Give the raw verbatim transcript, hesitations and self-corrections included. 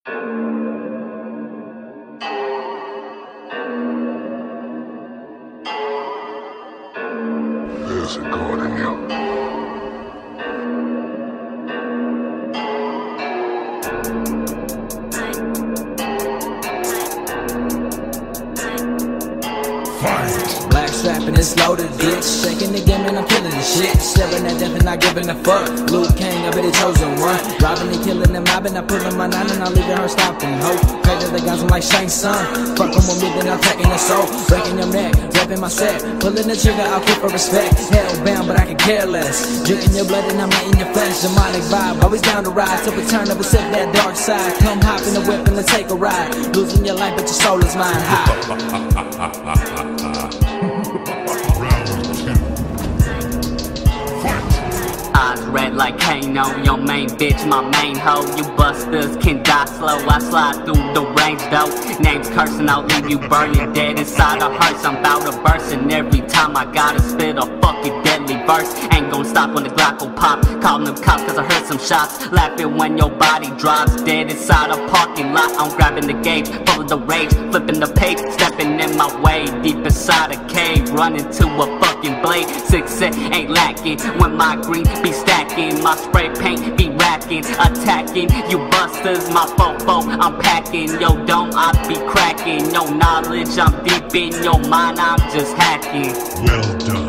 There's a God in you. Black strap and it's loaded, bitch. Shaking the game and I'm killing the shit. Staring at death and not giving a fuck. Luke King, I be the chosen one. Robbing and killing them, mobbing. I put in my nine and I'm leaving her stopping. Ho, crazy the guns, I'm like Shank's son. Fuck them with me, then I'm taking your soul. Breaking your neck, rapping my set. Pulling the trigger, I'll keep for respect. Hellbound, but I can care less. Drinking your blood and I'm eating your flesh. Demonic vibe, always down to ride. Till we turn up and sip that dark side. Come hop in the whip and let's take a ride. Losing your life, but your soul is mine. Ha. Eyes red like Kano, your main bitch, my main hoe. You busters can die slow, I slide through the range though. Names cursing, I'll leave you burning dead inside a hearse. I'm bout to burst, and every time I gotta spit a fucking deadly verse. Ain't gon' stop when the Glock will pop. Calling them cops cause I heard some shots. Laughing when your body drops dead inside a parking lot. I'm grabbing the gauge, full of the rage, flipping the page, stepping in my way. Deep inside a cave, running to a fucking blade. Success ain't lacking when my green be stacking. My spray paint be racking, attacking you busters. My fofo, I'm packing. Yo dome, I be cracking. No knowledge, I'm deep in your mind, I'm just hacking. Well done.